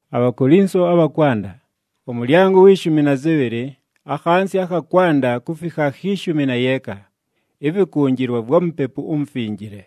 Abakorinso abakwanda omulyango w'12 akhansi akakwanda kufika h'11 evikungirwa bwa mpepu umfingire.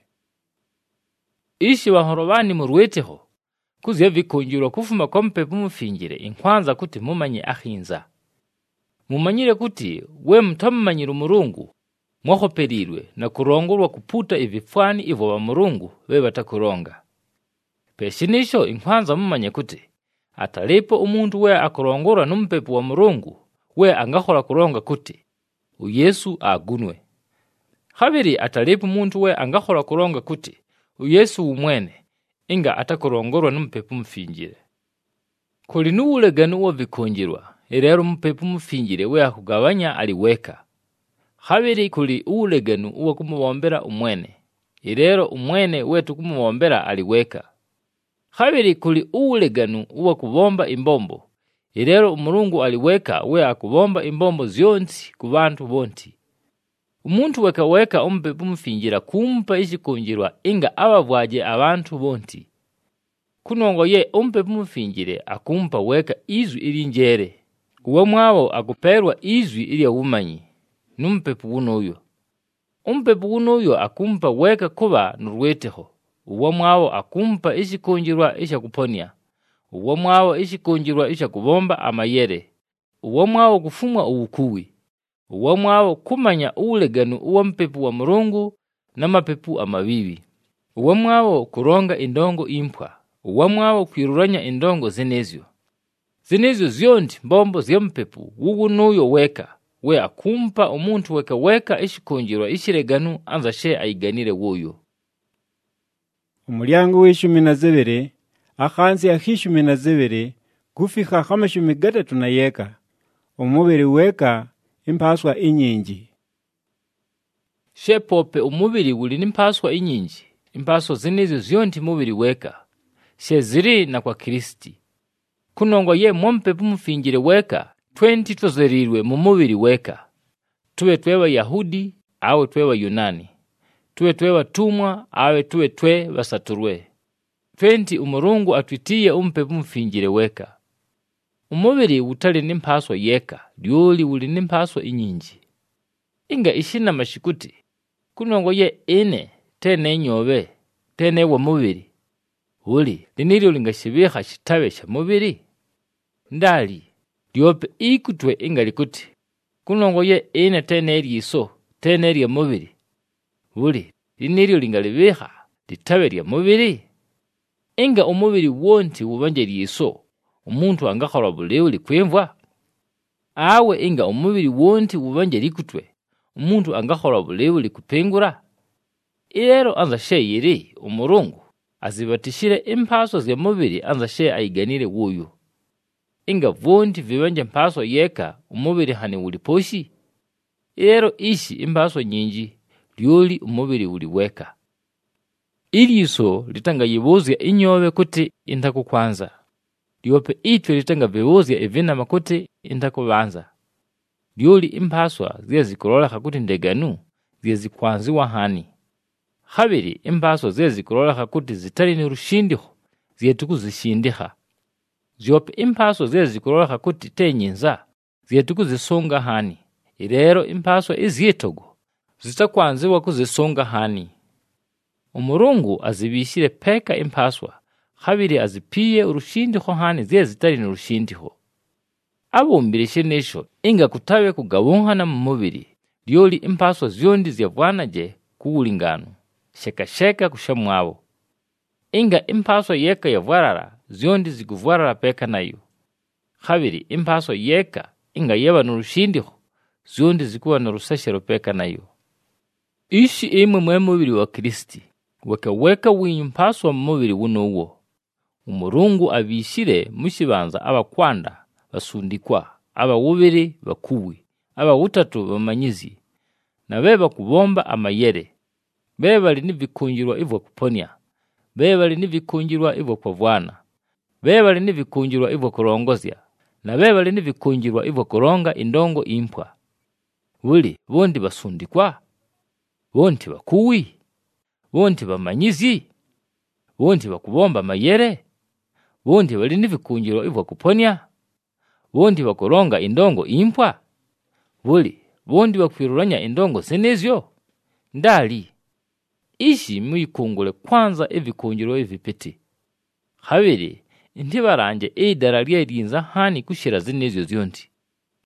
Ishi bahorobani murweteho kuzya vikungirwa kufuma kwa mpepu umfingire inkwanza kuti mumanye akhinza. Mumanyire kuti we mutamumanyira Mulungu mwahoperirwe na kurongorwa kuputa ibifwani ivo ba Mulungu be batakuronga. Peshinisho inkwanza mumanye kuti atalipo umuntu we akurongora n'umpepu wa Mulungu we angahora kuronga kuti uyesu agunwe. Habiri atalipo umuntu we angahora kuronga kuti uyesu umwene inga atakurongorwa n'umpepu umfingire. Kuli n'ubulegano wa vikungirwa rero umpepu umfingire we akugabanya aliweka. Habiri kuli ubulegano uwa kumubombera umwene rero umwene wetu kumubombera aliweka. Habiri kuli ubulegano uwa kubomba imbombo rero Mulungu aliweka we akubomba imbombo zionsi ku bantu bonti. Umuntu weka umpepu umfingira kumpa ishikungirwa inga abavwaje abantu bonti. Kunongo ye umpepu umfingire akumpa weka izwi ilinjere. Uwa mwabo akuperwa izwi ili umanyi n'umpepu unoyo. Umpepu unoyo akumpa weka kuba nurweteho. Uwa mwabo akumpa ishikungirwa isha kuponya. Uwa mwabo ishikungirwa isha kubomba amayere. Uwa mwabo kufumwa ubukuwi. Uwa mwabo kumanya ubulegano uwa mpepu wa Mulungu n'amapepu amabibi. Uwa mwabo kuronga indongo impwa. Uwa mwabo kwiruranya indongo zenezyo. Zenezyo zyondi mbombo zya mpepu ugunuyo weka we akumpa umuntu weka ishikungirwa ishiregano anza she ayiganire wuyo. Umulyango w'12 akhansi h'12 kufika h'13 na yeka umubiri weka impaswa inyinji. Shepope umubiri uli n'impaswa inyinji. Impaswa zenezyo zyondi mubiri weka she ziri na kwa Kristi. Kunongo ye mwampepu umfingire weka 20 tozerirwe mu mubiri weka. Tuwe twewa Yahudi awe twewa Yunani. Tuwe twewa tumwa awe tuwe basaturwe. 20 Umulungu atwitiye umpepu umfingire weka. Umubiri utali n'impaswa yeka lyoli uli n'impaswa inyinji. Inga ishina mashikuti kunongo ye ine tene nyobe tene wa mubiri uli linilyo lingashibiha shitabe sha mubiri ndali lyope ikutwe inga likuti kunongo ye ine tene liso tene lya mubiri uli linilyo lingalibiha litabe lya mubiri. Inga umubiri wonti ubanje liso umuntu angakora bulewe likwemvwa awe inga umubiri wonti ubanje likutwe umuntu angakora bulewe likupengura. Irero anza sheyiri Umulungu azibatishire impaswa zya mubiri anza she ayiganire wuyo. Inga vonti vibanje mpaswa yeka umubiri hani uliposhi. Irero ishi impaswa nyinji lyoli umubiri uliweka. Iliso litanga yibuzya inyobe kuti intakukwanza. Lyope itwe litanga bibuzya evinama kuti intakubanza. Lyoli impaswa ziya zikuroleka kuti ndeganu ziya zikwanziwa hani. Habiri impaswa ziya zikuroleka kuti zitali n'urushindiho ziya tukuzishindiha. Zyope impaswa ziya zikuroleka kuti tenyinza ziya tukuzisonga hani. Irero impaswa iziyetogo zitakwanziwa kuzisonga hani. Umulungu azibishire peka impaswa habiri azipiye urushindiho hani ziya zitali n'urushindiho. Abumbirishe nesho inga kutabe kugabunhana mu mubiri lyoli impaswa zyondi ziyavwanaje kuulingano sheka kushamwabo. Inga impaswa yeka yavwarara zyondi zikuvwarara peka nayo. Habiri impaswa yeka inga yeba n'urushindiho zyondi zikuwa n'urusashero peka nayo. Ishi imwe mwe mubiri wa Kristi weka winyu mpaswa mu mubiri wunuwo. Umulungu abishire mushibanza abakwanda basundikwa abawubiri bakuwi abawutatu bamanyizi na beba kubomba amayere bebali nivikungirwa ivo kuponya bebali nivikungirwa ivo kuvwana bebali nivikungirwa ivo kurongozya na bebali nivikungirwa ivo kuronga indongo impwa. Buli bondi basundikwa bonti bakuwi bonti bamanyizi bonti bakubomba amayere bondi bali ni vikungiro ivwa kuponya, bondi bakuronga indongo impwa, bondi bakwiruranya indongo zenezyo ndali. Ishi mwikungule kwanza evikungiro evipiti. Habiri ndibaranje idara lyelinza hani kushira zinezyo zyondi.